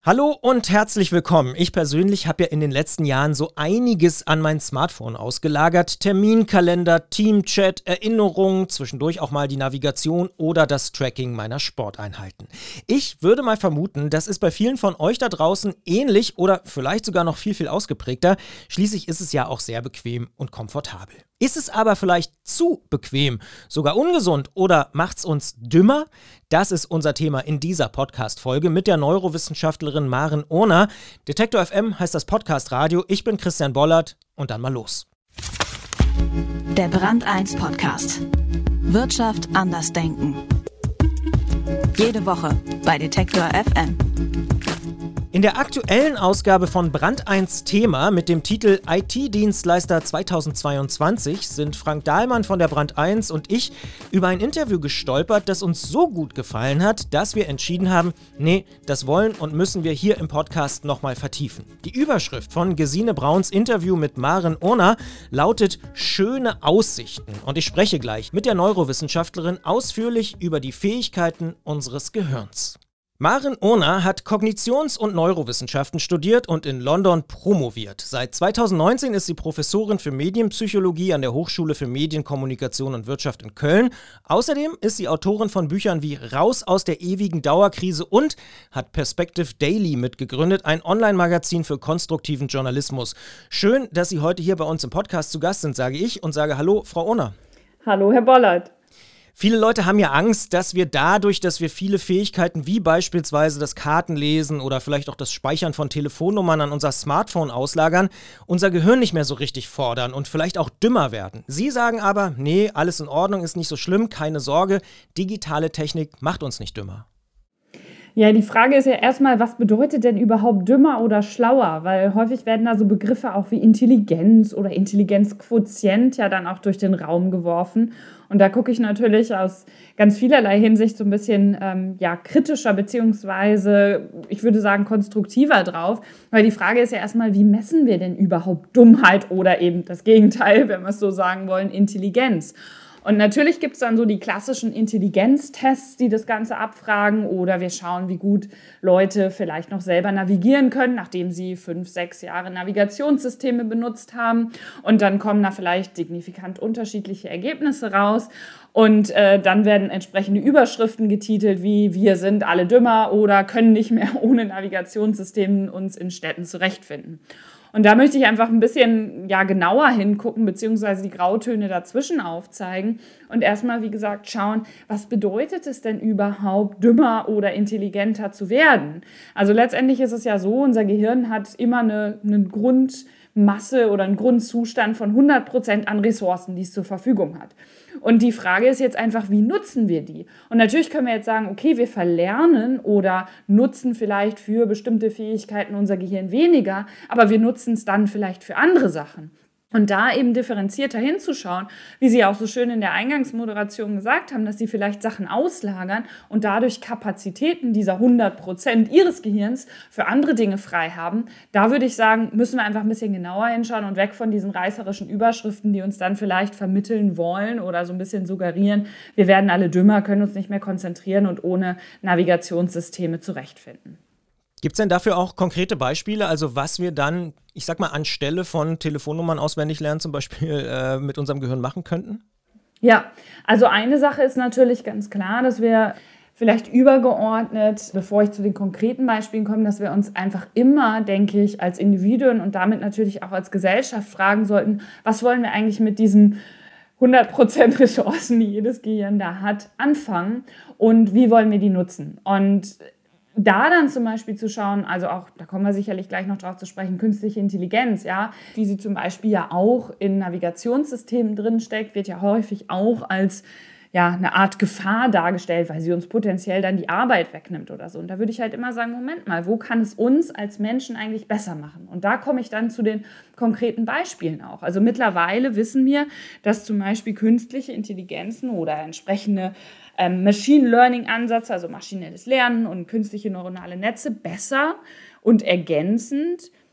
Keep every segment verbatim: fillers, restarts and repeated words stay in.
Hallo und herzlich willkommen. Ich persönlich habe ja in den letzten Jahren so einiges an mein Smartphone ausgelagert. Terminkalender, Teamchat, Erinnerungen, zwischendurch auch mal die Navigation oder das Tracking meiner Sporteinheiten. Ich würde mal vermuten, das ist bei vielen von euch da draußen ähnlich oder vielleicht sogar noch viel, viel ausgeprägter. Schließlich ist es ja auch sehr bequem und komfortabel. Ist es aber vielleicht zu bequem, sogar ungesund oder macht's uns dümmer? Das ist unser Thema in dieser Podcast-Folge mit der Neurowissenschaftlerin Maren Ohner. Detektor F M heißt das Podcast-Radio. Ich bin Christian Bollert und dann mal los. Der Brand eins Podcast. Wirtschaft anders denken. Jede Woche bei Detektor F M. In der aktuellen Ausgabe von Brand eins Thema mit dem Titel I T-Dienstleister zweitausendzweiundzwanzig sind Frank Dahlmann von der Brand eins und ich über ein Interview gestolpert, das uns so gut gefallen hat, dass wir entschieden haben, nee, das wollen und müssen wir hier im Podcast nochmal vertiefen. Die Überschrift von Gesine Brauns Interview mit Maren Ohner lautet Schöne Aussichten und ich spreche gleich mit der Neurowissenschaftlerin ausführlich über die Fähigkeiten unseres Gehirns. Maren Ohner hat Kognitions- und Neurowissenschaften studiert und in London promoviert. Seit zweitausendneunzehn ist sie Professorin für Medienpsychologie an der Hochschule für Medien, Kommunikation und Wirtschaft in Köln. Außerdem ist sie Autorin von Büchern wie Raus aus der ewigen Dauerkrise und hat Perspective Daily mitgegründet, ein Online-Magazin für konstruktiven Journalismus. Schön, dass Sie heute hier bei uns im Podcast zu Gast sind, sage ich und sage Hallo, Frau Ohner. Hallo, Herr Bollert. Viele Leute haben ja Angst, dass wir dadurch, dass wir viele Fähigkeiten wie beispielsweise das Kartenlesen oder vielleicht auch das Speichern von Telefonnummern an unser Smartphone auslagern, unser Gehirn nicht mehr so richtig fordern und vielleicht auch dümmer werden. Sie sagen aber, nee, alles in Ordnung, ist nicht so schlimm, keine Sorge, digitale Technik macht uns nicht dümmer. Ja, die Frage ist ja erstmal, was bedeutet denn überhaupt dümmer oder schlauer? Weil häufig werden da so Begriffe auch wie Intelligenz oder Intelligenzquotient ja dann auch durch den Raum geworfen. Und da gucke ich natürlich aus ganz vielerlei Hinsicht so ein bisschen ähm, ja, kritischer beziehungsweise, ich würde sagen, konstruktiver drauf. Weil die Frage ist ja erstmal, wie messen wir denn überhaupt Dummheit oder eben das Gegenteil, wenn wir es so sagen wollen, Intelligenz? Und natürlich gibt es dann so die klassischen Intelligenztests, die das Ganze abfragen, oder wir schauen, wie gut Leute vielleicht noch selber navigieren können, nachdem sie fünf, sechs Jahre Navigationssysteme benutzt haben. Und dann kommen da vielleicht signifikant unterschiedliche Ergebnisse raus. Und äh, dann werden entsprechende Überschriften getitelt wie „Wir sind alle dümmer" oder „Können nicht mehr ohne Navigationssysteme uns in Städten zurechtfinden". Und da möchte ich einfach ein bisschen ja, genauer hingucken, beziehungsweise die Grautöne dazwischen aufzeigen und erstmal, wie gesagt, schauen, was bedeutet es denn überhaupt, dümmer oder intelligenter zu werden? Also letztendlich ist es ja so, unser Gehirn hat immer eine, eine Grundmasse oder einen Grundzustand von hundert Prozent an Ressourcen, die es zur Verfügung hat. Und die Frage ist jetzt einfach, wie nutzen wir die? Und natürlich können wir jetzt sagen, okay, wir verlernen oder nutzen vielleicht für bestimmte Fähigkeiten unser Gehirn weniger, aber wir nutzen es dann vielleicht für andere Sachen. Und da eben differenzierter hinzuschauen, wie Sie auch so schön in der Eingangsmoderation gesagt haben, dass Sie vielleicht Sachen auslagern und dadurch Kapazitäten dieser hundert Prozent Ihres Gehirns für andere Dinge frei haben. Da würde ich sagen, müssen wir einfach ein bisschen genauer hinschauen und weg von diesen reißerischen Überschriften, die uns dann vielleicht vermitteln wollen oder so ein bisschen suggerieren, wir werden alle dümmer, können uns nicht mehr konzentrieren und ohne Navigationssysteme zurechtfinden. Gibt es denn dafür auch konkrete Beispiele, also was wir dann, ich sag mal, anstelle von Telefonnummern auswendig lernen zum Beispiel äh, mit unserem Gehirn machen könnten? Ja, also eine Sache ist natürlich ganz klar, dass wir vielleicht übergeordnet, bevor ich zu den konkreten Beispielen komme, dass wir uns einfach immer, denke ich, als Individuen und damit natürlich auch als Gesellschaft fragen sollten, was wollen wir eigentlich mit diesen hundert Prozent Ressourcen, die jedes Gehirn da hat, anfangen und wie wollen wir die nutzen? Und da dann zum Beispiel zu schauen, also auch, da kommen wir sicherlich gleich noch drauf zu sprechen, künstliche Intelligenz, ja, wie sie zum Beispiel ja auch in Navigationssystemen drinsteckt, wird ja häufig auch als ja, eine Art Gefahr dargestellt, weil sie uns potenziell dann die Arbeit wegnimmt oder so. Und da würde ich halt immer sagen, Moment mal, wo kann es uns als Menschen eigentlich besser machen? Und da komme ich dann zu den konkreten Beispielen auch. Also mittlerweile wissen wir, dass zum Beispiel künstliche Intelligenzen oder entsprechende ähm, Machine Learning Ansätze, also maschinelles Lernen und künstliche neuronale Netze besser und ergänzend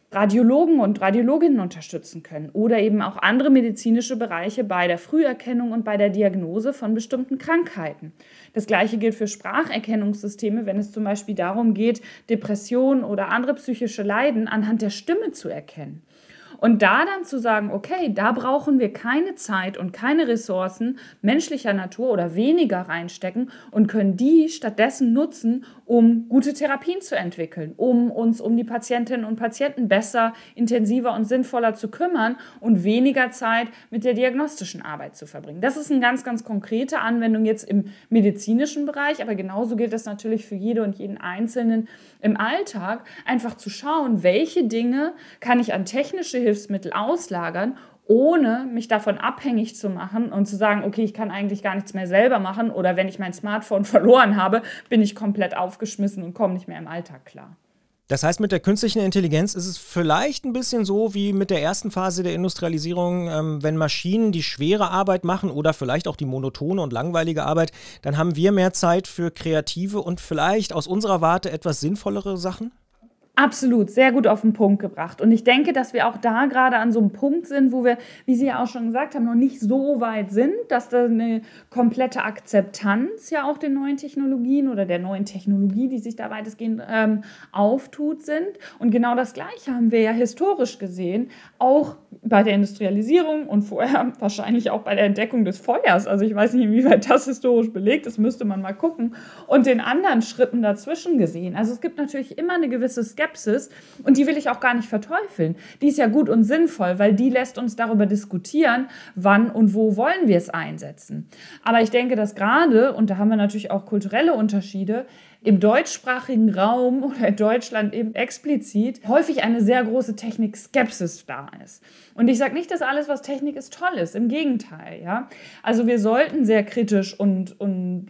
Radiologen und Radiologinnen unterstützen können oder eben auch andere medizinische Bereiche bei der Früherkennung und bei der Diagnose von bestimmten Krankheiten. Das Gleiche gilt für Spracherkennungssysteme, wenn es zum Beispiel darum geht, Depressionen oder andere psychische Leiden anhand der Stimme zu erkennen. Und da dann zu sagen, okay, da brauchen wir keine Zeit und keine Ressourcen menschlicher Natur oder weniger reinstecken und können die stattdessen nutzen, um gute Therapien zu entwickeln, um uns um die Patientinnen und Patienten besser, intensiver und sinnvoller zu kümmern und weniger Zeit mit der diagnostischen Arbeit zu verbringen. Das ist eine ganz, ganz konkrete Anwendung jetzt im medizinischen Bereich, aber genauso gilt das natürlich für jede und jeden Einzelnen im Alltag, einfach zu schauen, welche Dinge kann ich an technische Hilfsmittel auslagern, ohne mich davon abhängig zu machen und zu sagen, okay, ich kann eigentlich gar nichts mehr selber machen oder wenn ich mein Smartphone verloren habe, bin ich komplett aufgeschmissen und komme nicht mehr im Alltag klar. Das heißt, mit der künstlichen Intelligenz ist es vielleicht ein bisschen so wie mit der ersten Phase der Industrialisierung, ähm, wenn Maschinen die schwere Arbeit machen oder vielleicht auch die monotone und langweilige Arbeit, dann haben wir mehr Zeit für kreative und vielleicht aus unserer Warte etwas sinnvollere Sachen? Absolut, sehr gut auf den Punkt gebracht. Und ich denke, dass wir auch da gerade an so einem Punkt sind, wo wir, wie Sie ja auch schon gesagt haben, noch nicht so weit sind, dass da eine komplette Akzeptanz ja auch den neuen Technologien oder der neuen Technologie, die sich da weitestgehend ähm, auftut, sind. Und genau das Gleiche haben wir ja historisch gesehen, auch bei der Industrialisierung und vorher wahrscheinlich auch bei der Entdeckung des Feuers. Also ich weiß nicht, inwieweit das historisch belegt ist, müsste man mal gucken. Und den anderen Schritten dazwischen gesehen. Also es gibt natürlich immer eine gewisse Skepsis. Und die will ich auch gar nicht verteufeln. Die ist ja gut und sinnvoll, weil die lässt uns darüber diskutieren, wann und wo wollen wir es einsetzen. Aber ich denke, dass gerade, und da haben wir natürlich auch kulturelle Unterschiede, im deutschsprachigen Raum oder in Deutschland eben explizit häufig eine sehr große Technik-Skepsis da ist. Und ich sage nicht, dass alles, was Technik ist, toll ist. Im Gegenteil. Ja? Also wir sollten sehr kritisch und, und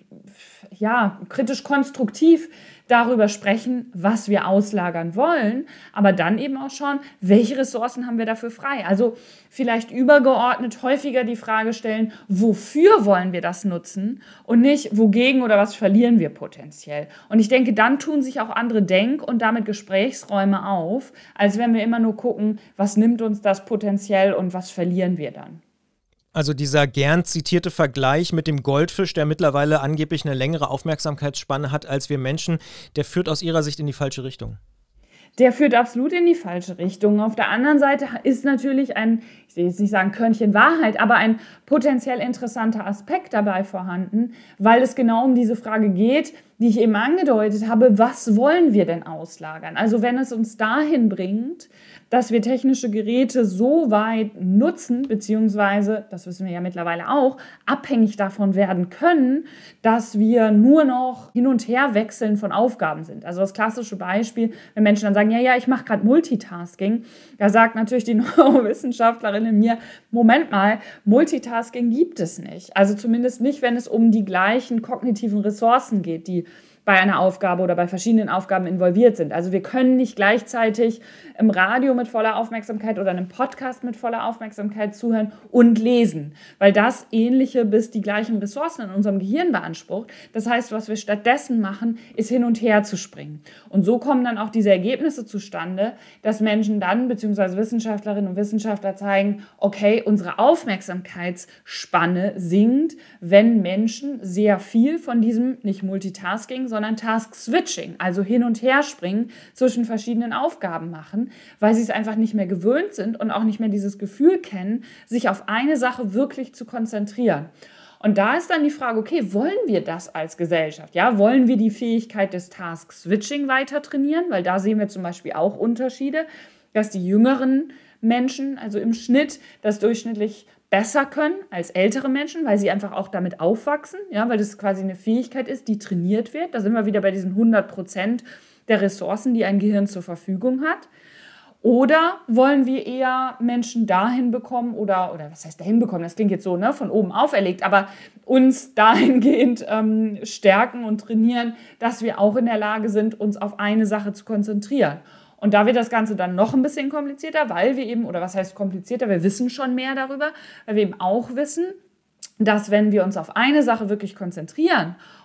ja, kritisch konstruktiv darüber sprechen, was wir auslagern wollen, aber dann eben auch schauen, welche Ressourcen haben wir dafür frei. Also vielleicht übergeordnet häufiger die Frage stellen, wofür wollen wir das nutzen und nicht, wogegen oder was verlieren wir potenziell. Und ich denke, dann tun sich auch andere Denk- und damit Gesprächsräume auf, als wenn wir immer nur gucken, was nimmt uns das potenziell und was verlieren wir dann. Also dieser gern zitierte Vergleich mit dem Goldfisch, der mittlerweile angeblich eine längere Aufmerksamkeitsspanne hat als wir Menschen, der führt aus Ihrer Sicht in die falsche Richtung. Der führt absolut in die falsche Richtung. Auf der anderen Seite ist natürlich ein, ich will jetzt nicht sagen Körnchen Wahrheit, aber ein potenziell interessanter Aspekt dabei vorhanden, weil es genau um diese Frage geht, die ich eben angedeutet habe, was wollen wir denn auslagern? Also wenn es uns dahin bringt, dass wir technische Geräte so weit nutzen, beziehungsweise, das wissen wir ja mittlerweile auch, abhängig davon werden können, dass wir nur noch hin und her wechseln von Aufgaben sind. Also das klassische Beispiel, wenn Menschen dann sagen, ja, ja, ich mache gerade Multitasking, da sagt natürlich die Neurowissenschaftlerin in mir, Moment mal, Multitasking gibt es nicht. Also zumindest nicht, wenn es um die gleichen kognitiven Ressourcen geht, die bei einer Aufgabe oder bei verschiedenen Aufgaben involviert sind. Also wir können nicht gleichzeitig im Radio mit voller Aufmerksamkeit oder einem Podcast mit voller Aufmerksamkeit zuhören und lesen, weil das ähnliche bis die gleichen Ressourcen in unserem Gehirn beansprucht. Das heißt, was wir stattdessen machen, ist hin und her zu springen. Und so kommen dann auch diese Ergebnisse zustande, dass Menschen dann, beziehungsweise Wissenschaftlerinnen und Wissenschaftler zeigen, okay, unsere Aufmerksamkeitsspanne sinkt, wenn Menschen sehr viel von diesem, nicht Multitasking, sondern sondern Task-Switching, also hin und her springen zwischen verschiedenen Aufgaben machen, weil sie es einfach nicht mehr gewöhnt sind und auch nicht mehr dieses Gefühl kennen, sich auf eine Sache wirklich zu konzentrieren. Und da ist dann die Frage, okay, wollen wir das als Gesellschaft? Ja, wollen wir die Fähigkeit des Task-Switching weiter trainieren? Weil da sehen wir zum Beispiel auch Unterschiede, dass die jüngeren Menschen, also im Schnitt, das durchschnittlich besser können als ältere Menschen, weil sie einfach auch damit aufwachsen, ja, weil das quasi eine Fähigkeit ist, die trainiert wird. Da sind wir wieder bei diesen hundert Prozent der Ressourcen, die ein Gehirn zur Verfügung hat. Oder wollen wir eher Menschen dahin bekommen oder, oder was heißt dahin bekommen, das klingt jetzt so, ne, von oben auferlegt, aber uns dahingehend ähm, stärken und trainieren, dass wir auch in der Lage sind, uns auf eine Sache zu konzentrieren. Und da wird das Ganze dann noch ein bisschen komplizierter, weil wir eben, oder was heißt komplizierter, wir wissen schon mehr darüber, weil wir eben auch wissen, dass wenn wir uns auf eine Sache wirklich konzentrieren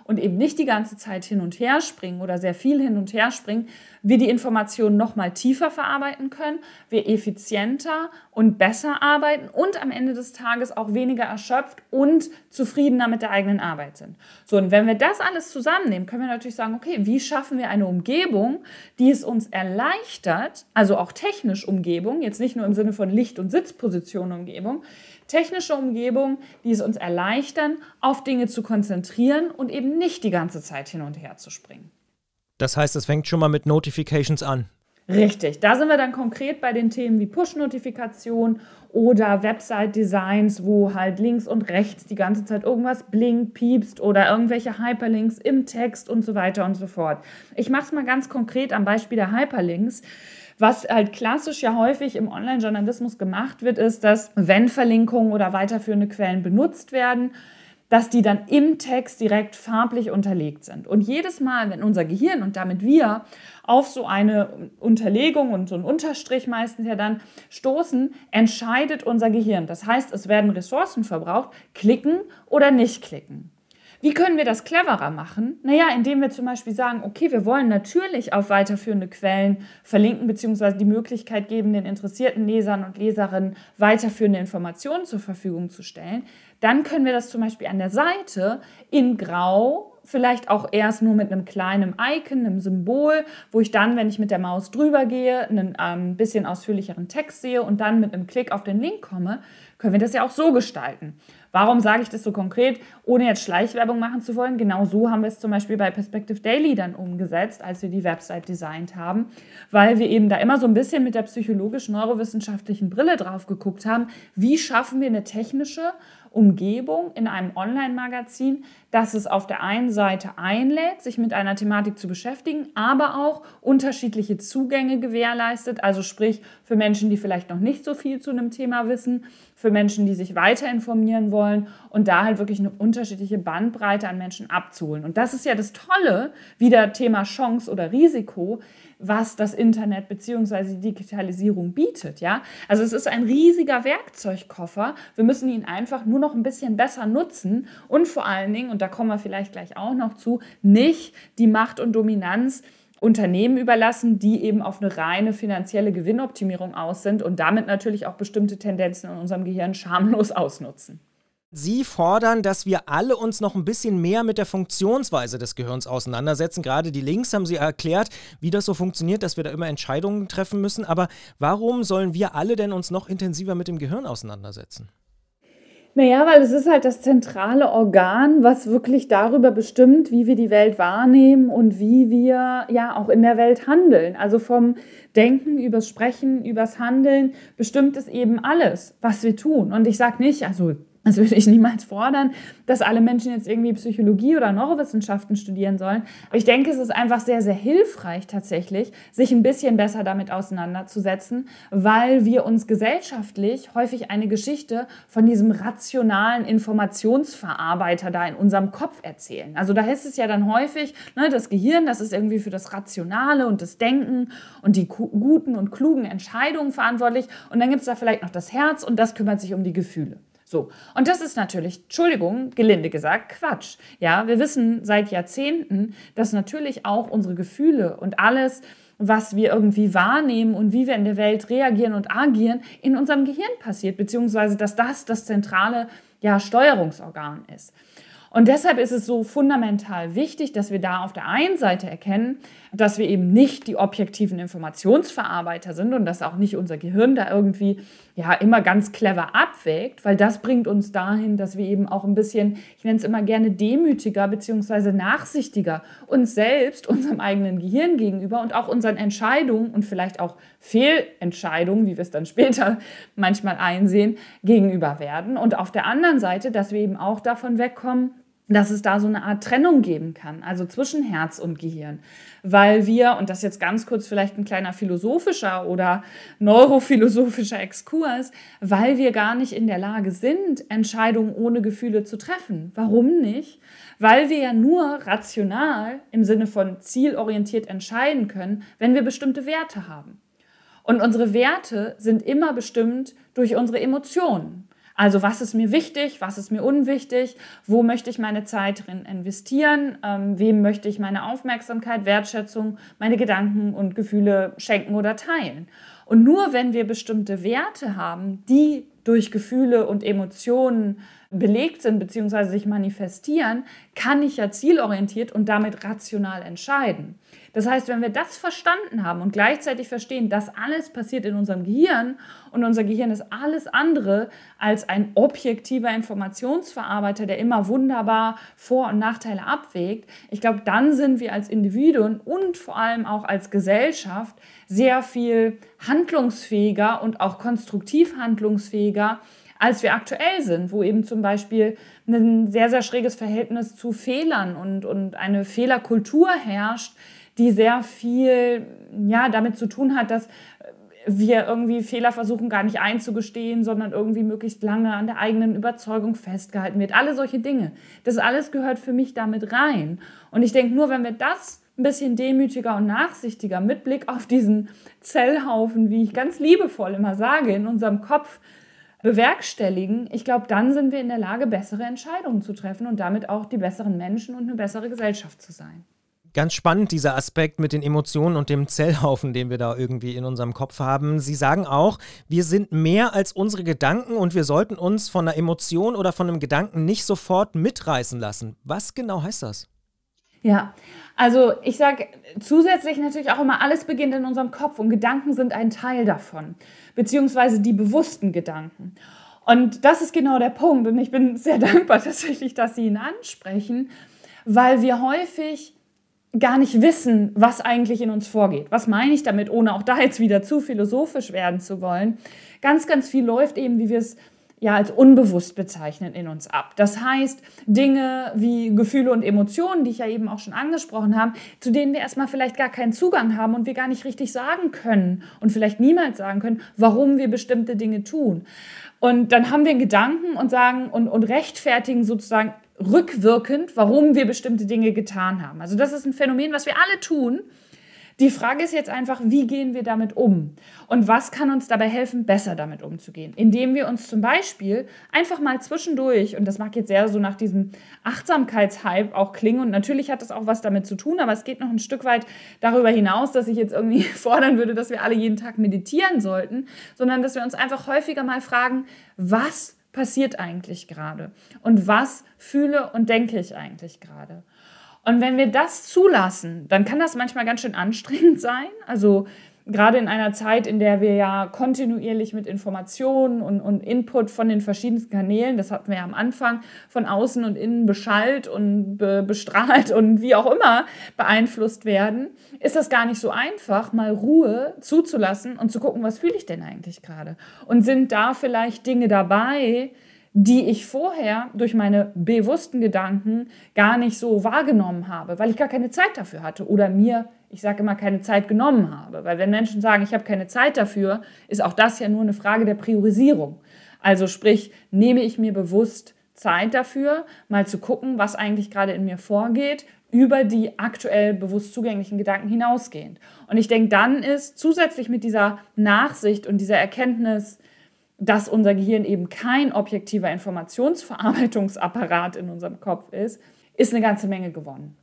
und eben nicht die ganze Zeit hin und her springen oder sehr viel hin und her springen, wir die Informationen noch mal tiefer verarbeiten können, wir effizienter und besser arbeiten und am Ende des Tages auch weniger erschöpft und zufriedener mit der eigenen Arbeit sind. So, und wenn wir das alles zusammennehmen, können wir natürlich sagen, okay, wie schaffen wir eine Umgebung, die es uns erleichtert, also auch technisch Umgebung, jetzt nicht nur im Sinne von Licht- und Sitzposition Umgebung, technische Umgebung, die es uns erleichtern, auf Dinge zu konzentrieren und eben nicht die ganze Zeit hin und her zu springen. Das heißt, es fängt schon mal mit Notifications an. Richtig, da sind wir dann konkret bei den Themen wie Push-Notifikation oder Website-Designs, wo halt links und rechts die ganze Zeit irgendwas blinkt, piepst oder irgendwelche Hyperlinks im Text und so weiter und so fort. Ich mache es mal ganz konkret am Beispiel der Hyperlinks. Was halt klassisch ja häufig im Online-Journalismus gemacht wird, ist, dass wenn Verlinkungen oder weiterführende Quellen benutzt werden, dass die dann im Text direkt farblich unterlegt sind. Und jedes Mal, wenn unser Gehirn und damit wir auf so eine Unterlegung und so einen Unterstrich meistens ja dann stoßen, entscheidet unser Gehirn. Das heißt, es werden Ressourcen verbraucht, klicken oder nicht klicken. Wie können wir das cleverer machen? Naja, indem wir zum Beispiel sagen, okay, wir wollen natürlich auf weiterführende Quellen verlinken, beziehungsweise die Möglichkeit geben, den interessierten Lesern und Leserinnen weiterführende Informationen zur Verfügung zu stellen. Dann können wir das zum Beispiel an der Seite in Grau, vielleicht auch erst nur mit einem kleinen Icon, einem Symbol, wo ich dann, wenn ich mit der Maus drüber gehe, einen ähm, bisschen ausführlicheren Text sehe und dann mit einem Klick auf den Link komme, können wir das ja auch so gestalten. Warum sage ich das so konkret, ohne jetzt Schleichwerbung machen zu wollen? Genau so haben wir es zum Beispiel bei Perspective Daily dann umgesetzt, als wir die Website designt haben, weil wir eben da immer so ein bisschen mit der psychologisch-neurowissenschaftlichen Brille drauf geguckt haben, wie schaffen wir eine technische Umgebung in einem Online-Magazin, dass es auf der einen Seite einlädt, sich mit einer Thematik zu beschäftigen, aber auch unterschiedliche Zugänge gewährleistet, also sprich für Menschen, die vielleicht noch nicht so viel zu einem Thema wissen, für Menschen, die sich weiter informieren wollen und da halt wirklich eine unterschiedliche Bandbreite an Menschen abzuholen. Und das ist ja das Tolle, wieder Thema Chance oder Risiko, was das Internet bzw. die Digitalisierung bietet. Ja? Also es ist ein riesiger Werkzeugkoffer. Wir müssen ihn einfach nur noch ein bisschen besser nutzen und vor allen Dingen, und da kommen wir vielleicht gleich auch noch zu, nicht die Macht und Dominanz Unternehmen überlassen, die eben auf eine reine finanzielle Gewinnoptimierung aus sind und damit natürlich auch bestimmte Tendenzen in unserem Gehirn schamlos ausnutzen. Sie fordern, dass wir alle uns noch ein bisschen mehr mit der Funktionsweise des Gehirns auseinandersetzen. Gerade die Links haben Sie erklärt, wie das so funktioniert, dass wir da immer Entscheidungen treffen müssen. Aber warum sollen wir alle denn uns noch intensiver mit dem Gehirn auseinandersetzen? Naja, weil es ist halt das zentrale Organ, was wirklich darüber bestimmt, wie wir die Welt wahrnehmen und wie wir ja auch in der Welt handeln. Also vom Denken übers Sprechen, übers Handeln bestimmt es eben alles, was wir tun. Und ich sage nicht, also das würde ich niemals fordern, dass alle Menschen jetzt irgendwie Psychologie oder Neurowissenschaften studieren sollen. Aber ich denke, es ist einfach sehr, sehr hilfreich tatsächlich, sich ein bisschen besser damit auseinanderzusetzen, weil wir uns gesellschaftlich häufig eine Geschichte von diesem rationalen Informationsverarbeiter da in unserem Kopf erzählen. Also da heißt es ja dann häufig, ne, das Gehirn, das ist irgendwie für das Rationale und das Denken und die guten und klugen Entscheidungen verantwortlich. Und dann gibt es da vielleicht noch das Herz und das kümmert sich um die Gefühle. So. Und das ist natürlich, Entschuldigung, gelinde gesagt, Quatsch. Ja, wir wissen seit Jahrzehnten, dass natürlich auch unsere Gefühle und alles, was wir irgendwie wahrnehmen und wie wir in der Welt reagieren und agieren, in unserem Gehirn passiert, beziehungsweise dass das das zentrale ja, Steuerungsorgan ist. Und deshalb ist es so fundamental wichtig, dass wir da auf der einen Seite erkennen, dass wir eben nicht die objektiven Informationsverarbeiter sind und dass auch nicht unser Gehirn da irgendwie ja immer ganz clever abwägt, weil das bringt uns dahin, dass wir eben auch ein bisschen, ich nenne es immer gerne demütiger bzw. nachsichtiger uns selbst, unserem eigenen Gehirn gegenüber und auch unseren Entscheidungen und vielleicht auch Fehlentscheidungen, wie wir es dann später manchmal einsehen, gegenüber werden. Und auf der anderen Seite, dass wir eben auch davon wegkommen, dass es da so eine Art Trennung geben kann, also zwischen Herz und Gehirn, weil wir, und das jetzt ganz kurz vielleicht ein kleiner philosophischer oder neurophilosophischer Exkurs, weil wir gar nicht in der Lage sind, Entscheidungen ohne Gefühle zu treffen. Warum nicht? Weil wir ja nur rational im Sinne von zielorientiert entscheiden können, wenn wir bestimmte Werte haben. Und unsere Werte sind immer bestimmt durch unsere Emotionen. Also was ist mir wichtig, was ist mir unwichtig, wo möchte ich meine Zeit drin investieren, ähm, wem möchte ich meine Aufmerksamkeit, Wertschätzung, meine Gedanken und Gefühle schenken oder teilen. Und nur wenn wir bestimmte Werte haben, die durch Gefühle und Emotionen belegt sind bzw. sich manifestieren, kann ich ja zielorientiert und damit rational entscheiden. Das heißt, wenn wir das verstanden haben und gleichzeitig verstehen, dass alles passiert in unserem Gehirn und unser Gehirn ist alles andere als ein objektiver Informationsverarbeiter, der immer wunderbar Vor- und Nachteile abwägt, ich glaube, dann sind wir als Individuen und vor allem auch als Gesellschaft sehr viel handlungsfähiger und auch konstruktiv handlungsfähiger, als wir aktuell sind, wo eben zum Beispiel ein sehr, sehr schräges Verhältnis zu Fehlern und, und eine Fehlerkultur herrscht, die sehr viel ja, damit zu tun hat, dass wir irgendwie Fehler versuchen gar nicht einzugestehen, sondern irgendwie möglichst lange an der eigenen Überzeugung festgehalten wird. Alle solche Dinge. Das alles gehört für mich damit rein. Und ich denke, nur wenn wir das ein bisschen demütiger und nachsichtiger mit Blick auf diesen Zellhaufen, wie ich ganz liebevoll immer sage, in unserem Kopf bewerkstelligen, ich glaube, dann sind wir in der Lage, bessere Entscheidungen zu treffen und damit auch die besseren Menschen und eine bessere Gesellschaft zu sein. Ganz spannend, dieser Aspekt mit den Emotionen und dem Zellhaufen, den wir da irgendwie in unserem Kopf haben. Sie sagen auch, wir sind mehr als unsere Gedanken und wir sollten uns von einer Emotion oder von einem Gedanken nicht sofort mitreißen lassen. Was genau heißt das? Ja, also ich sage zusätzlich natürlich auch immer, alles beginnt in unserem Kopf und Gedanken sind ein Teil davon, beziehungsweise die bewussten Gedanken. Und das ist genau der Punkt und ich bin sehr dankbar tatsächlich, dass Sie ihn ansprechen, weil wir häufig gar nicht wissen, was eigentlich in uns vorgeht. Was meine ich damit, ohne auch da jetzt wieder zu philosophisch werden zu wollen? Ganz, ganz viel läuft eben, wie wir es ja als unbewusst bezeichnen, in uns ab. Das heißt, Dinge wie Gefühle und Emotionen, die ich ja eben auch schon angesprochen habe, zu denen wir erstmal vielleicht gar keinen Zugang haben und wir gar nicht richtig sagen können und vielleicht niemals sagen können, warum wir bestimmte Dinge tun. Und dann haben wir einen Gedanken und sagen und, und rechtfertigen sozusagen rückwirkend, warum wir bestimmte Dinge getan haben. Also das ist ein Phänomen, was wir alle tun. Die Frage ist jetzt einfach, wie gehen wir damit um? Und was kann uns dabei helfen, besser damit umzugehen? Indem wir uns zum Beispiel einfach mal zwischendurch, und das mag jetzt sehr so nach diesem Achtsamkeitshype auch klingen, und natürlich hat das auch was damit zu tun, aber es geht noch ein Stück weit darüber hinaus, dass ich jetzt irgendwie fordern würde, dass wir alle jeden Tag meditieren sollten, sondern dass wir uns einfach häufiger mal fragen, was passiert eigentlich gerade? Und was fühle und denke ich eigentlich gerade? Und wenn wir das zulassen, dann kann das manchmal ganz schön anstrengend sein. Also gerade in einer Zeit, in der wir ja kontinuierlich mit Informationen und, und Input von den verschiedensten Kanälen, das hatten wir ja am Anfang, von außen und innen beschallt und be- bestrahlt und wie auch immer beeinflusst werden, ist das gar nicht so einfach, mal Ruhe zuzulassen und zu gucken, was fühle ich denn eigentlich gerade? Und sind da vielleicht Dinge dabei, die ich vorher durch meine bewussten Gedanken gar nicht so wahrgenommen habe, weil ich gar keine Zeit dafür hatte oder mir, ich sage immer, keine Zeit genommen habe. Weil wenn Menschen sagen, ich habe keine Zeit dafür, ist auch das ja nur eine Frage der Priorisierung. Also sprich, nehme ich mir bewusst Zeit dafür, mal zu gucken, was eigentlich gerade in mir vorgeht, über die aktuell bewusst zugänglichen Gedanken hinausgehend. Und ich denke, dann ist zusätzlich mit dieser Nachsicht und dieser Erkenntnis, dass unser Gehirn eben kein objektiver Informationsverarbeitungsapparat in unserem Kopf ist, ist eine ganze Menge gewonnen.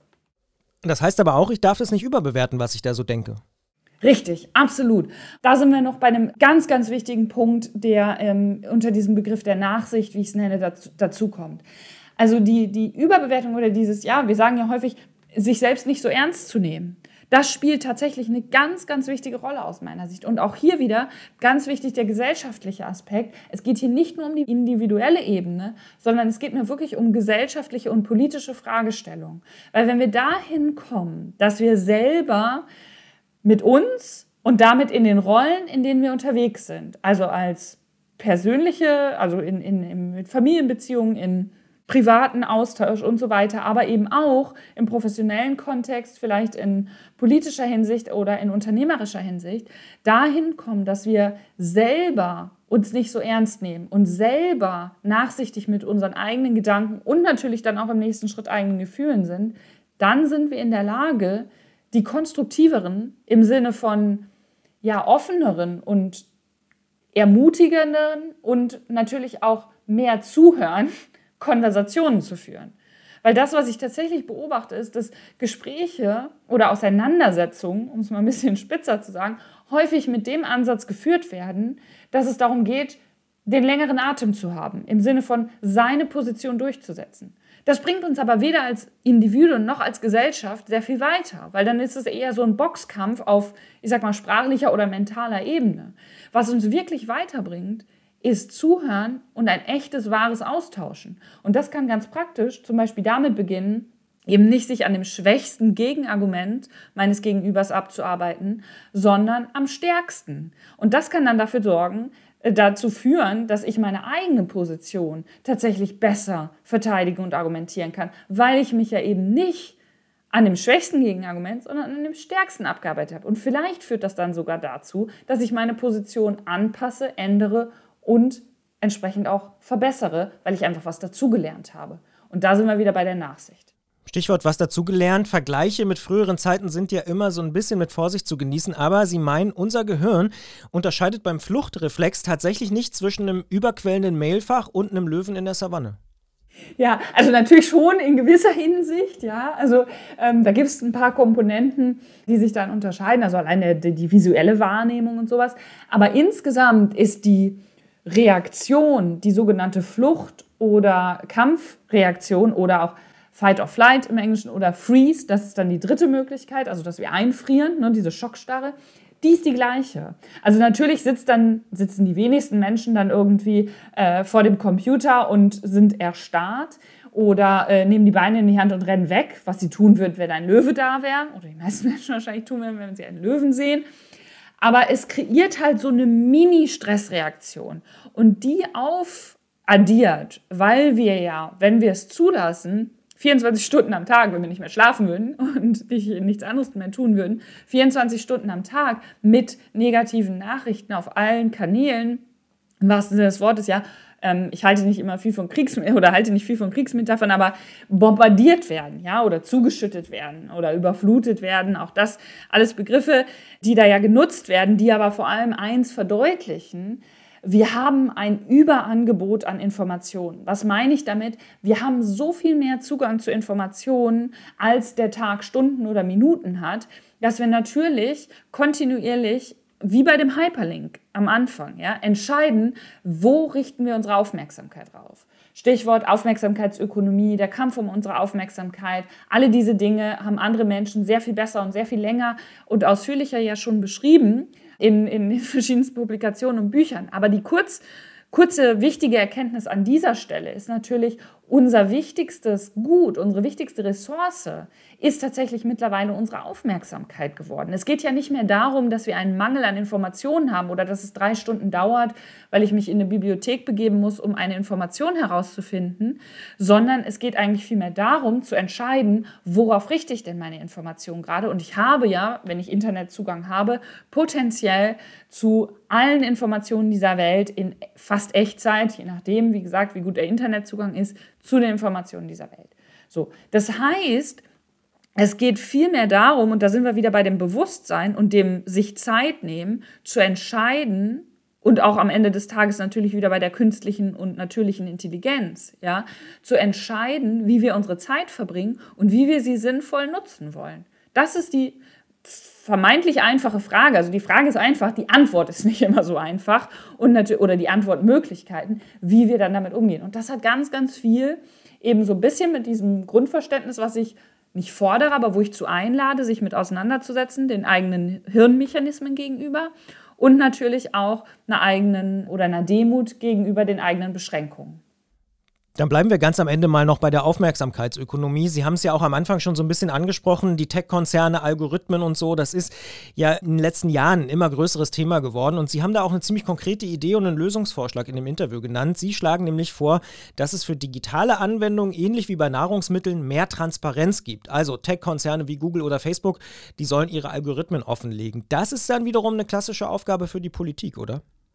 Das heißt aber auch, ich darf es nicht überbewerten, was ich da so denke. Richtig, absolut. Da sind wir noch bei einem ganz, ganz wichtigen Punkt, der ähm, unter diesem Begriff der Nachsicht, wie ich es nenne, dazu, dazu kommt. Also die, die Überbewertung oder dieses, ja, wir sagen ja häufig, sich selbst nicht so ernst zu nehmen. Das spielt tatsächlich eine ganz, ganz wichtige Rolle aus meiner Sicht. Und auch hier wieder ganz wichtig der gesellschaftliche Aspekt. Es geht hier nicht nur um die individuelle Ebene, sondern es geht mir wirklich um gesellschaftliche und politische Fragestellungen. Weil wenn wir dahin kommen, dass wir selber mit uns und damit in den Rollen, in denen wir unterwegs sind, also als persönliche, also in, in, in mit Familienbeziehungen, in privaten Austausch und so weiter, aber eben auch im professionellen Kontext, vielleicht in politischer Hinsicht oder in unternehmerischer Hinsicht, dahin kommen, dass wir selber uns nicht so ernst nehmen und selber nachsichtig mit unseren eigenen Gedanken und natürlich dann auch im nächsten Schritt eigenen Gefühlen sind, dann sind wir in der Lage, die konstruktiveren im Sinne von ja offeneren und ermutigenden und natürlich auch mehr zuhören, Konversationen zu führen. Weil das, was ich tatsächlich beobachte, ist, dass Gespräche oder Auseinandersetzungen, um es mal ein bisschen spitzer zu sagen, häufig mit dem Ansatz geführt werden, dass es darum geht, den längeren Atem zu haben, im Sinne von seine Position durchzusetzen. Das bringt uns aber weder als Individuen noch als Gesellschaft sehr viel weiter, weil dann ist es eher so ein Boxkampf auf, ich sag mal, sprachlicher oder mentaler Ebene. Was uns wirklich weiterbringt, ist Zuhören und ein echtes, wahres Austauschen. Und das kann ganz praktisch zum Beispiel damit beginnen, eben nicht sich an dem schwächsten Gegenargument meines Gegenübers abzuarbeiten, sondern am stärksten. Und das kann dann dafür sorgen, dazu führen, dass ich meine eigene Position tatsächlich besser verteidigen und argumentieren kann, weil ich mich ja eben nicht an dem schwächsten Gegenargument, sondern an dem stärksten abgearbeitet habe. Und vielleicht führt das dann sogar dazu, dass ich meine Position anpasse, ändere und entsprechend auch verbessere, weil ich einfach was dazugelernt habe. Und da sind wir wieder bei der Nachsicht. Stichwort was dazugelernt. Vergleiche mit früheren Zeiten sind ja immer so ein bisschen mit Vorsicht zu genießen, aber Sie meinen, unser Gehirn unterscheidet beim Fluchtreflex tatsächlich nicht zwischen einem überquellenden Mailfach und einem Löwen in der Savanne. Ja, also natürlich schon in gewisser Hinsicht, ja. Also ähm, da gibt es ein paar Komponenten, die sich dann unterscheiden, also alleine die, die visuelle Wahrnehmung und sowas. Aber insgesamt ist die Reaktion, die sogenannte Flucht- oder Kampfreaktion oder auch Fight or Flight im Englischen oder Freeze, das ist dann die dritte Möglichkeit, also dass wir einfrieren, ne, diese Schockstarre, die ist die gleiche. Also natürlich sitzt dann, sitzen die wenigsten Menschen dann irgendwie äh, vor dem Computer und sind erstarrt oder äh, nehmen die Beine in die Hand und rennen weg, was sie tun würden, wenn ein Löwe da wäre, oder die meisten Menschen wahrscheinlich tun würden, wenn sie einen Löwen sehen. Aber es kreiert halt so eine Mini-Stressreaktion und die aufaddiert, weil wir ja, wenn wir es zulassen, vierundzwanzig Stunden am Tag, wenn wir nicht mehr schlafen würden und nicht, nichts anderes mehr tun würden, vierundzwanzig Stunden am Tag mit negativen Nachrichten auf allen Kanälen, im wahrsten Sinne des Wortes, ja, ähm, ich halte nicht immer viel von Kriegs- oder halte nicht viel von Kriegsmetaphern, aber bombardiert werden, ja, oder zugeschüttet werden oder überflutet werden, auch das alles Begriffe, die da ja genutzt werden, die aber vor allem eins verdeutlichen: Wir haben ein Überangebot an Informationen. Was meine ich damit? Wir haben so viel mehr Zugang zu Informationen, als der Tag Stunden oder Minuten hat, dass wir natürlich kontinuierlich, wie bei dem Hyperlink am Anfang, ja, entscheiden, wo richten wir unsere Aufmerksamkeit drauf. Stichwort Aufmerksamkeitsökonomie, der Kampf um unsere Aufmerksamkeit. Alle diese Dinge haben andere Menschen sehr viel besser und sehr viel länger und ausführlicher ja schon beschrieben in, in verschiedensten Publikationen und Büchern. Aber die kurz, kurze, wichtige Erkenntnis an dieser Stelle ist natürlich, unser wichtigstes Gut, unsere wichtigste Ressource ist tatsächlich mittlerweile unsere Aufmerksamkeit geworden. Es geht ja nicht mehr darum, dass wir einen Mangel an Informationen haben oder dass es drei Stunden dauert, weil ich mich in eine Bibliothek begeben muss, um eine Information herauszufinden, sondern es geht eigentlich vielmehr darum, zu entscheiden, worauf richte ich denn meine Information gerade. Und ich habe ja, wenn ich Internetzugang habe, potenziell zu allen Informationen dieser Welt in fast Echtzeit, je nachdem, wie gesagt, wie gut der Internetzugang ist, zu den Informationen dieser Welt. So, das heißt, es geht vielmehr darum, und da sind wir wieder bei dem Bewusstsein und dem sich Zeit nehmen, zu entscheiden, und auch am Ende des Tages natürlich wieder bei der künstlichen und natürlichen Intelligenz, ja, zu entscheiden, wie wir unsere Zeit verbringen und wie wir sie sinnvoll nutzen wollen. Das ist die vermeintlich einfache Frage. Also die Frage ist einfach, die Antwort ist nicht immer so einfach und natürlich, oder die Antwortmöglichkeiten, wie wir dann damit umgehen. Und das hat ganz, ganz viel eben so ein bisschen mit diesem Grundverständnis, was ich nicht fordere, aber wo ich zu einlade, sich mit auseinanderzusetzen, den eigenen Hirnmechanismen gegenüber und natürlich auch einer eigenen oder einer Demut gegenüber den eigenen Beschränkungen. Dann bleiben wir ganz am Ende mal noch bei der Aufmerksamkeitsökonomie. Sie haben es ja auch am Anfang schon so ein bisschen angesprochen, die Tech-Konzerne, Algorithmen und so, das ist ja in den letzten Jahren ein immer größeres Thema geworden und Sie haben da auch eine ziemlich konkrete Idee und einen Lösungsvorschlag in dem Interview genannt. Sie schlagen nämlich vor, dass es für digitale Anwendungen ähnlich wie bei Nahrungsmitteln mehr Transparenz gibt. Also Tech-Konzerne wie Google oder Facebook, die sollen ihre Algorithmen offenlegen. Das ist dann wiederum eine klassische Aufgabe für die Politik, oder?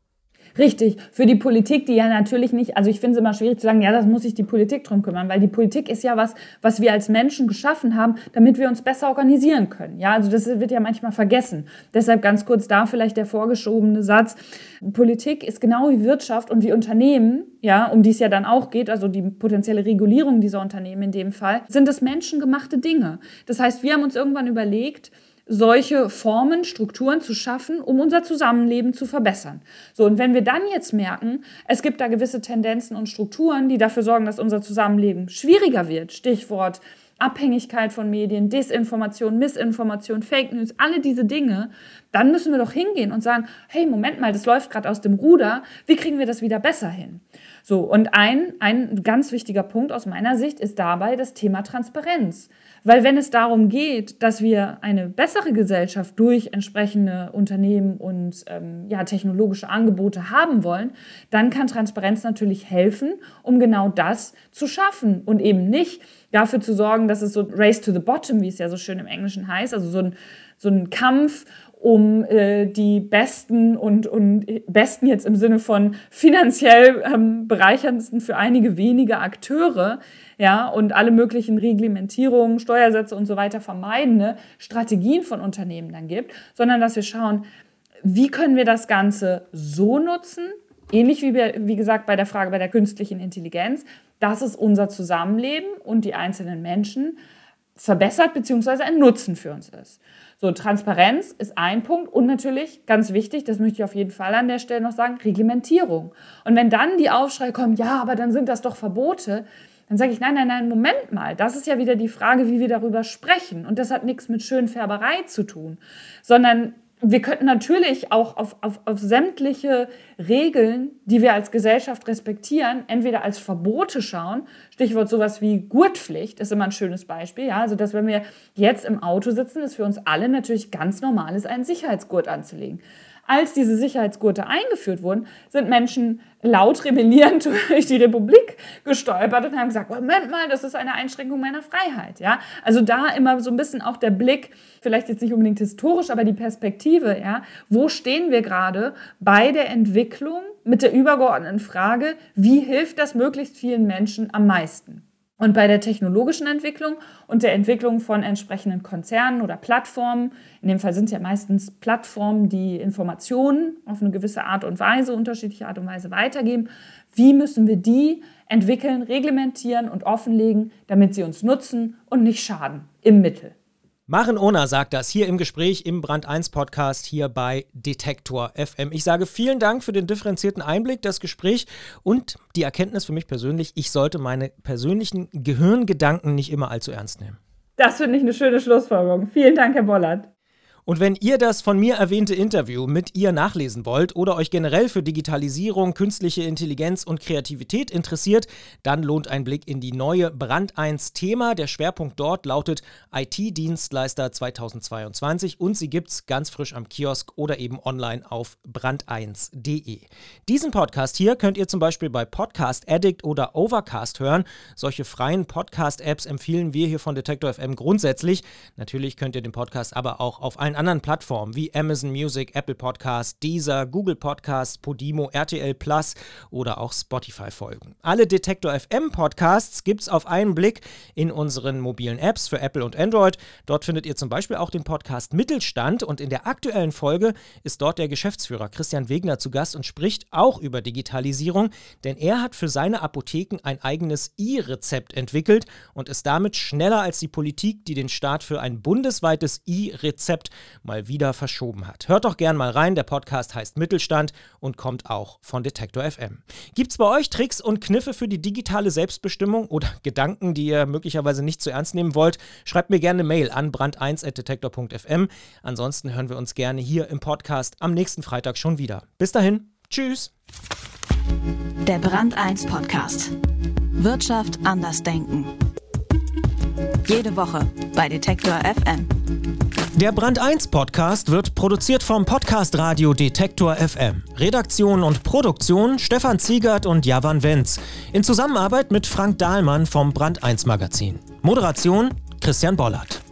Richtig. Für die Politik, die ja natürlich nicht, also ich finde es immer schwierig zu sagen, ja, das muss sich die Politik drum kümmern, weil die Politik ist ja was, was wir als Menschen geschaffen haben, damit wir uns besser organisieren können. Ja, also das wird ja manchmal vergessen. Deshalb ganz kurz da vielleicht der vorgeschobene Satz. Politik ist genau wie Wirtschaft und wie Unternehmen, ja, um die es ja dann auch geht, also die potenzielle Regulierung dieser Unternehmen in dem Fall, sind es menschengemachte Dinge. Das heißt, wir haben uns irgendwann überlegt, solche Formen, Strukturen zu schaffen, um unser Zusammenleben zu verbessern. So, und wenn wir dann jetzt merken, es gibt da gewisse Tendenzen und Strukturen, die dafür sorgen, dass unser Zusammenleben schwieriger wird, Stichwort Abhängigkeit von Medien, Desinformation, Missinformation, Fake News, alle diese Dinge, dann müssen wir doch hingehen und sagen, hey, Moment mal, das läuft gerade aus dem Ruder, wie kriegen wir das wieder besser hin? So, und ein, ein ganz wichtiger Punkt aus meiner Sicht ist dabei das Thema Transparenz. Weil wenn es darum geht, dass wir eine bessere Gesellschaft durch entsprechende Unternehmen und ähm, ja, technologische Angebote haben wollen, dann kann Transparenz natürlich helfen, um genau das zu schaffen und eben nicht dafür zu sorgen, dass es so Race to the Bottom, wie es ja so schön im Englischen heißt, also so ein, so ein Kampf um äh, die Besten und, und Besten jetzt im Sinne von finanziell ähm, bereicherndsten für einige wenige Akteure, ja, und alle möglichen Reglementierungen, Steuersätze und so weiter vermeidende Strategien von Unternehmen dann gibt, sondern dass wir schauen, wie können wir das Ganze so nutzen, ähnlich wie, wir, wie gesagt bei der Frage bei der künstlichen Intelligenz, dass es unser Zusammenleben und die einzelnen Menschen verbessert bzw. ein Nutzen für uns ist. So, Transparenz ist ein Punkt und natürlich, ganz wichtig, das möchte ich auf jeden Fall an der Stelle noch sagen, Reglementierung. Und wenn dann die Aufschrei kommen, ja, aber dann sind das doch Verbote, dann sage ich, nein, nein, nein, Moment mal, das ist ja wieder die Frage, wie wir darüber sprechen. Und das hat nichts mit Schönfärberei zu tun, sondern wir könnten natürlich auch auf, auf, auf sämtliche Regeln, die wir als Gesellschaft respektieren, entweder als Verbote schauen, Stichwort sowas wie Gurtpflicht ist immer ein schönes Beispiel, ja, also dass wenn wir jetzt im Auto sitzen, ist für uns alle natürlich ganz normal ist, einen Sicherheitsgurt anzulegen. Als diese Sicherheitsgurte eingeführt wurden, sind Menschen laut rebellierend durch die Republik gestolpert und haben gesagt, Moment mal, das ist eine Einschränkung meiner Freiheit. Ja? Also da immer so ein bisschen auch der Blick, vielleicht jetzt nicht unbedingt historisch, aber die Perspektive, ja? Wo stehen wir gerade bei der Entwicklung mit der übergeordneten Frage, wie hilft das möglichst vielen Menschen am meisten? Und bei der technologischen Entwicklung und der Entwicklung von entsprechenden Konzernen oder Plattformen, in dem Fall sind es ja meistens Plattformen, die Informationen auf eine gewisse Art und Weise, unterschiedliche Art und Weise weitergeben, wie müssen wir die entwickeln, reglementieren und offenlegen, damit sie uns nutzen und nicht schaden im Mittel. Maren Ohner sagt das hier im Gespräch im Brand eins Podcast hier bei Detektor F M. Ich sage vielen Dank für den differenzierten Einblick, das Gespräch und die Erkenntnis für mich persönlich, ich sollte meine persönlichen Gehirngedanken nicht immer allzu ernst nehmen. Das finde ich eine schöne Schlussfolgerung. Vielen Dank, Herr Bollert. Und wenn ihr das von mir erwähnte Interview mit ihr nachlesen wollt oder euch generell für Digitalisierung, künstliche Intelligenz und Kreativität interessiert, dann lohnt ein Blick in die neue Brand eins Thema. Der Schwerpunkt dort lautet I T-Dienstleister zweitausendzweiundzwanzig und sie gibt's ganz frisch am Kiosk oder eben online auf brand eins punkt de. Diesen Podcast hier könnt ihr zum Beispiel bei Podcast Addict oder Overcast hören. Solche freien Podcast-Apps empfehlen wir hier von Detektor F M grundsätzlich. Natürlich könnt ihr den Podcast aber auch auf allen anderen Plattformen wie Amazon Music, Apple Podcasts, Deezer, Google Podcasts, Podimo, R T L Plus oder auch Spotify folgen. Alle Detektor F M Podcasts gibt's auf einen Blick in unseren mobilen Apps für Apple und Android. Dort findet ihr zum Beispiel auch den Podcast Mittelstand und in der aktuellen Folge ist dort der Geschäftsführer Christian Wegner zu Gast und spricht auch über Digitalisierung, denn er hat für seine Apotheken ein eigenes E-Rezept entwickelt und ist damit schneller als die Politik, die den Start für ein bundesweites E-Rezept mal wieder verschoben hat. Hört doch gern mal rein, der Podcast heißt Mittelstand und kommt auch von Detektor F M. Gibt's bei euch Tricks und Kniffe für die digitale Selbstbestimmung oder Gedanken, die ihr möglicherweise nicht zu ernst nehmen wollt? Schreibt mir gerne eine Mail an brand eins at detektor punkt f m. Ansonsten hören wir uns gerne hier im Podcast am nächsten Freitag schon wieder. Bis dahin, tschüss! Der Brand eins Podcast. Wirtschaft anders denken. Jede Woche bei Detektor F M. Der Brand eins Podcast wird produziert vom Podcast Radio Detektor F M. Redaktion und Produktion Stefan Ziegert und Javan Wenz. In Zusammenarbeit mit Frank Dahlmann vom Brand eins Magazin. Moderation Christian Bollert.